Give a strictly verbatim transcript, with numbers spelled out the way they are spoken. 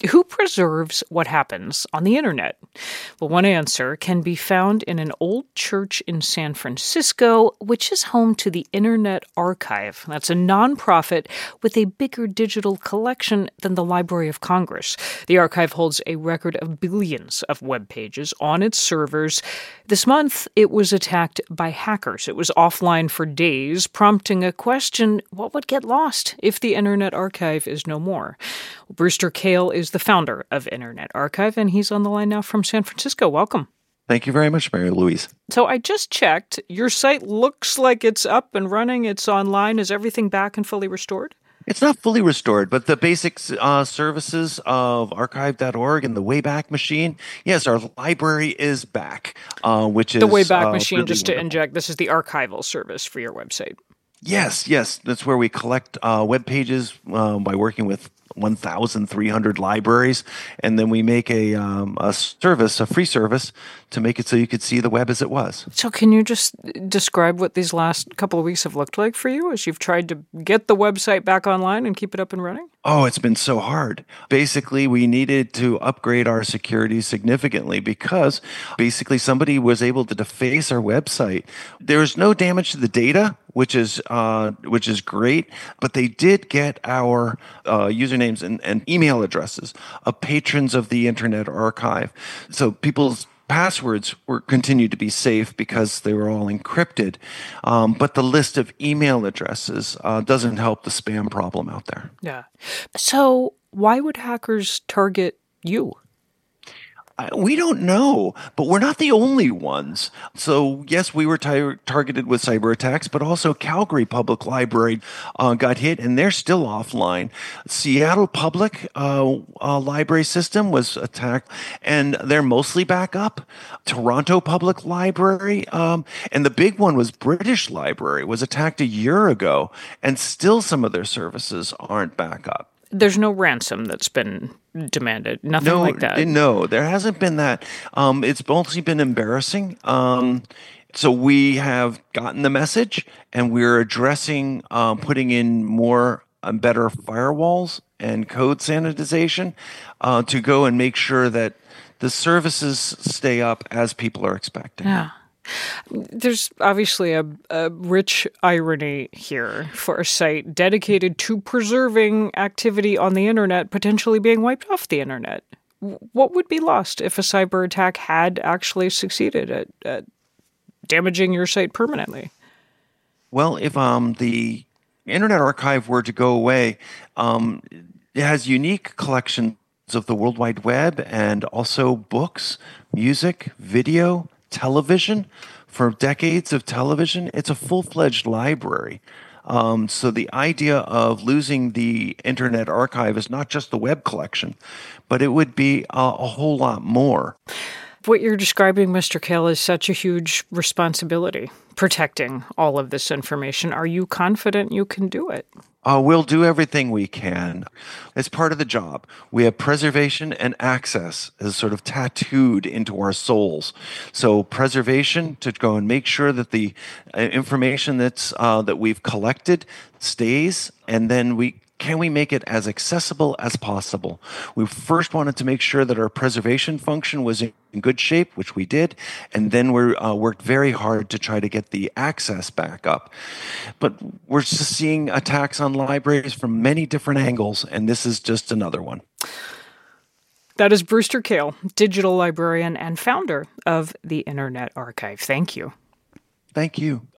Who preserves what happens on the internet? Well, one answer can be found in an old church in San Francisco, which is home to the Internet Archive. That's a nonprofit with a bigger digital collection than the Library of Congress. The archive holds a record of billions of web pages on its servers. This month, it was attacked by hackers. It was offline for days, prompting a question: what would get lost if the Internet Archive is no more? Brewster Kahle is the founder of Internet Archive, and he's on the line now from San Francisco. Welcome. Thank you very much, Mary Louise. So I just checked. Your site looks like it's up and running. It's online. Is everything back and fully restored? It's not fully restored, but the basic uh, services of archive dot org and the Wayback Machine, yes, our library is back, uh, which is... The Wayback uh, Machine, really just to wonderful. inject, this is the archival service for your website. Yes, yes. That's where we collect uh, web pages uh, by working with one thousand three hundred libraries, and then we make a um, a service, a free service, to make it so you could see the web as it was. So can you just describe what these last couple of weeks have looked like for you as you've tried to get the website back online and keep it up and running? Oh, it's been so hard. Basically, we needed to upgrade our security significantly because basically somebody was able to deface our website. There was no damage to the data, which is uh, which is great, but they did get our uh, usernames and, and email addresses of patrons of the Internet Archive. So people's passwords were continued to be safe because they were all encrypted, um, but the list of email addresses uh, doesn't help the spam problem out there. Yeah. So why would hackers target you? I- We don't know, but we're not the only ones. So, yes, we were tar- targeted with cyber attacks, but also Calgary Public Library uh, got hit, and they're still offline. Seattle Public uh, uh, Library System was attacked, and they're mostly back up. Toronto Public Library, um, and the big one was British Library, was attacked a year ago, and still some of their services aren't back up. There's no ransom that's been demanded, nothing No, like that. no, there hasn't been that. Um, it's mostly been embarrassing. Um, so we have gotten the message, and we're addressing um, putting in more and better firewalls and code sanitization uh, to go and make sure that the services stay up as people are expecting. Yeah. There's obviously a, a rich irony here for a site dedicated to preserving activity on the internet potentially being wiped off the internet. What would be lost if a cyber attack had actually succeeded at, at damaging your site permanently? Well, if um, the Internet Archive were to go away, um, it has unique collections of the World Wide Web and also books, music, video, television. For decades of television, it's a full-fledged library. Um, so the idea of losing the Internet Archive is not just the web collection, but it would be a, a whole lot more. What you're describing, Mister Kahle, is such a huge responsibility, protecting all of this information. Are you confident you can do it? Uh, we'll do everything we can. It's part of the job. We have preservation and access as sort of tattooed into our souls. So preservation to go and make sure that the uh, information that's uh, that we've collected stays, and then we can we make it as accessible as possible. We first wanted to make sure that our preservation function was in good shape, which we did, and then we uh, worked very hard to try to get the access back up. But we're just seeing attacks on libraries from many different angles, and this is just another one. That is Brewster Kahle, digital librarian and founder of the Internet Archive. Thank you. Thank you.